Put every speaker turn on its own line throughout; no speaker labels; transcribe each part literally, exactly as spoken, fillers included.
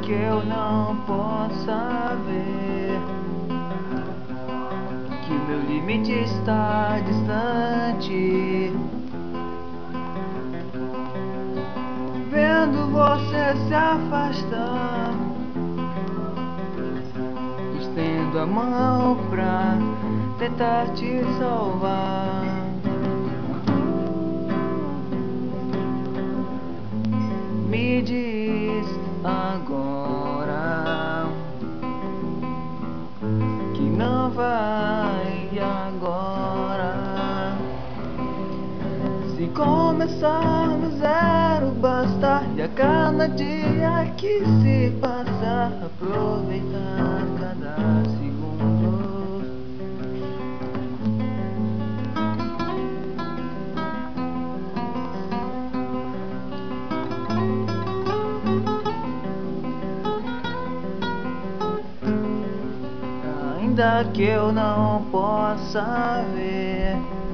que eu não possa ver que o meu limite está distante. Vendo você se afastando, estendo a mão pra tentar te salvar. Me diz agora que não vai agora. Se começar no zero basta, e a cada dia que se passa aproveitar cada segundo. Ainda que eu não possa ver,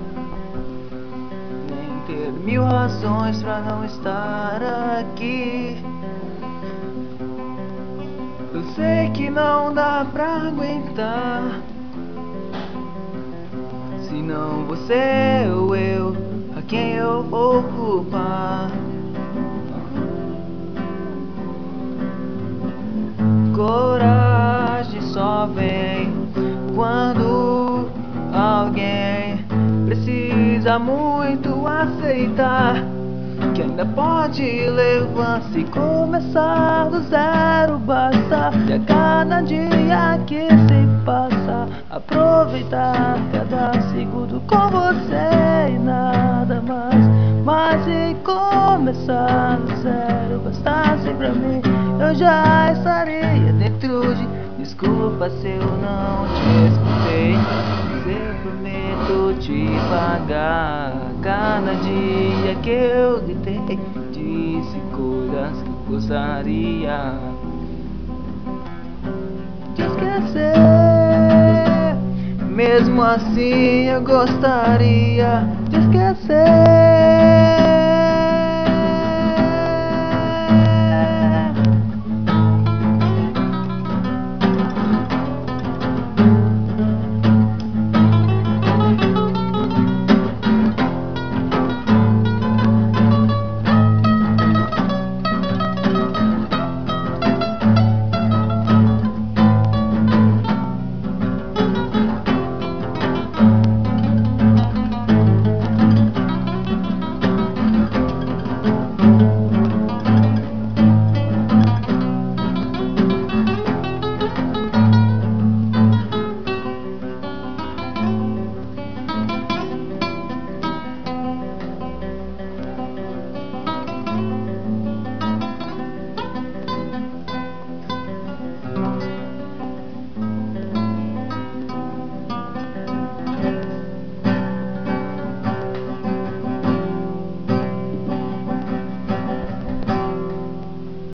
nem ter mil razões pra não estar aqui, eu sei que não dá pra aguentar. Se não você ou eu, a quem eu vou culpar? Coragem só vem quando alguém precisa muito aceitar que ainda pode levar. Se começar do zero basta, e a cada dia que se passa aproveitar cada segundo com você e nada mais. Mas se começar do zero bastasse pra mim, eu já estaria dentro de... Desculpa se eu não te escutei, mas eu prometo te pagar cada dia que eu gritei. Disse coisas que eu gostaria de esquecer. Mesmo assim eu gostaria de esquecer.